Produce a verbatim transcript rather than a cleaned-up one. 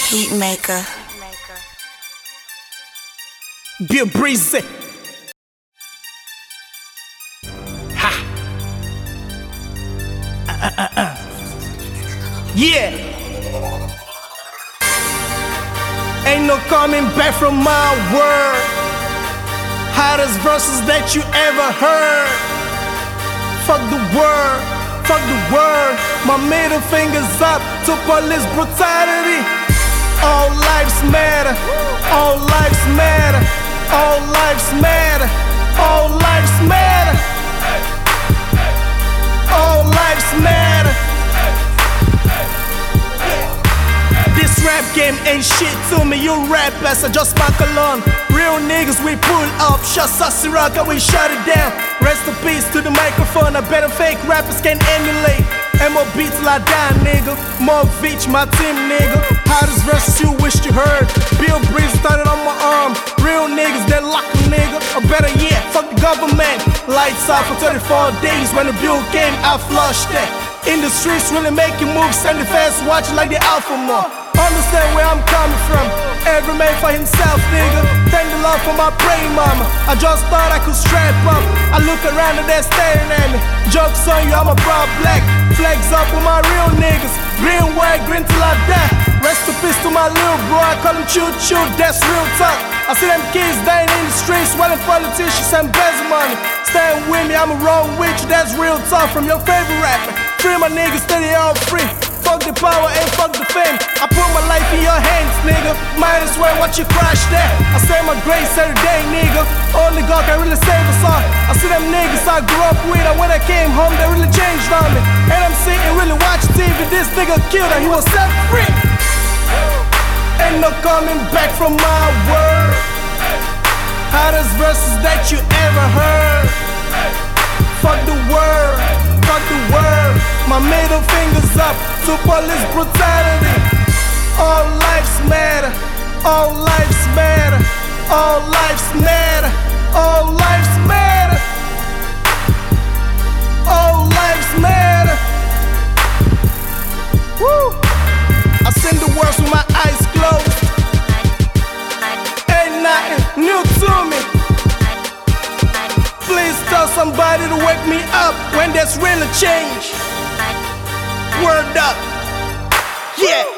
Heatmaker. Bill Breezy. Ha. Uh, uh, uh, uh. Yeah. Ain't no coming back from my word. Hottest verses that you ever heard. Fuck the word, fuck the word. My middle finger's up to police brutality. All lives matter, all lives matter, all lives matter, all lives matter, all lives matter. This rap game ain't shit to me, you rappers are just my cologne. Real niggas we pull up, shut Sussy Rock and we shut it down. Rest in peace to the microphone, I better fake rappers can emulate. M O B till I die, nigga. More Beach, my team, nigga. Hottest verses you wish you heard. Bill Breezy started on my arm. Real niggas, they lock a nigga. Or better yet, fuck the government. Lights off for thirty-four days. When the bill came, I flushed that. In the streets, really making moves. Send the fans watching like the Alpha More. Understand where I'm coming from. Every man for himself, nigga. Thank the Lord for my praying mama. I just thought I could strap up. I look around and they're staring at me. Jokes on you, I'm a proud black. Flags up with my real niggas. Green, white, green till I die. Rest in peace to my little bro. I call him Choo Choo, that's real talk. I see them kids dying in the streets, while politicians and bezel money. Stand with me, I'ma roll with you. That's real talk from your favorite rapper. Free my niggas, steady all free. Fuck the power and fuck the fame. I put my life in your hands, nigga. Might as well watch you crash there. I say my grace every day, nigga. Only God can really save us all. I see them niggas I grew up with, and when I came home, they really changed on me. And I'm sitting really watching T V. This nigga killed her, he was set free. Ain't no coming back from my word. Hottest verses that you ever heard. Fuck the word, fuck the word. My middle finger's up to police brutality. All lives matter, all lives matter, all lives matter, all lives matter, all lives matter. Woo! I sing the words with my eyes closed. Ain't nothing new to me. Please tell somebody to wake me up when there's really change. Word up, yeah.